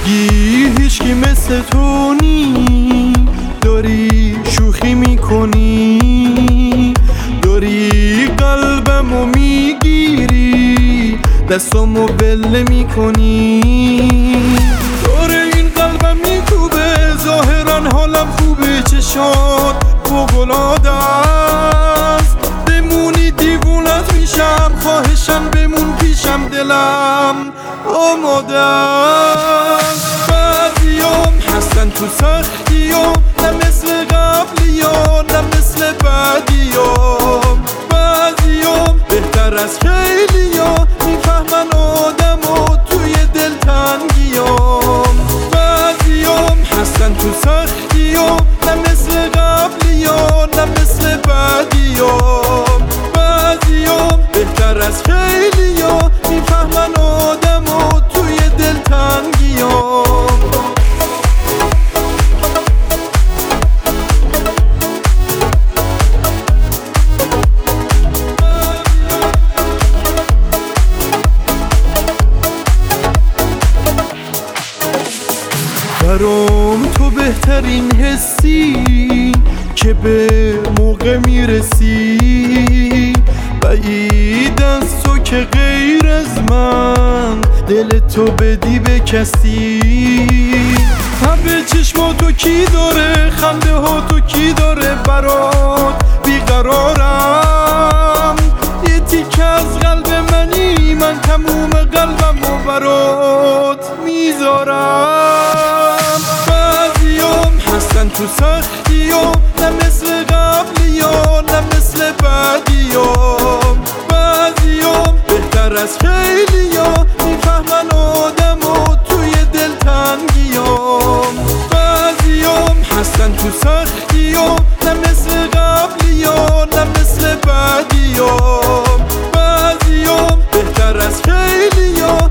میگی هیچکی مثل تو نی، داری شوخی میکنی، داری قلبمو میگیری، دستامو بله میکنی. داره این قلبم میکوبه، ظاهرا حالم خوبه، چشات فوق‌العاده است. بمونی دیوونت میشم، خواهشم بمون پیشم، دلم آماده است. بعضیام هستن تو سختیام، نه مثل قبلیام نه مثل بعدیام. بعضیام بهتر از خیلیام، میفهمن آدمو توی دلتنگیام. بعضیام هستن تو سختیام، نه مثل قبلیام نه مثل بعدیام. بعضیام بهتر از خیلیام، میفهمن آدمو توی دلتنگیام. برام تو بهترین حسی که به موقع میرسی. بعید از تو که غیر از من دل تو بدی به کسی. همه چشماتو کی داره، خنده ها تو کی داره، برات بیقرارم. یه تیکه از قلب منی، من تموم قلبمو برات میذارم. بعضیام هستن تو سختیام، نه مثل قبلیام نه مثل بعدیام. بعضیام بهتر از خیلیام، میفهمن آدمو توی دلتنگیام. بعضیام هستن تو سختیام، نه مثل قبلیام نه مثل بعدیام. بعضیام بهتر از خیلیام،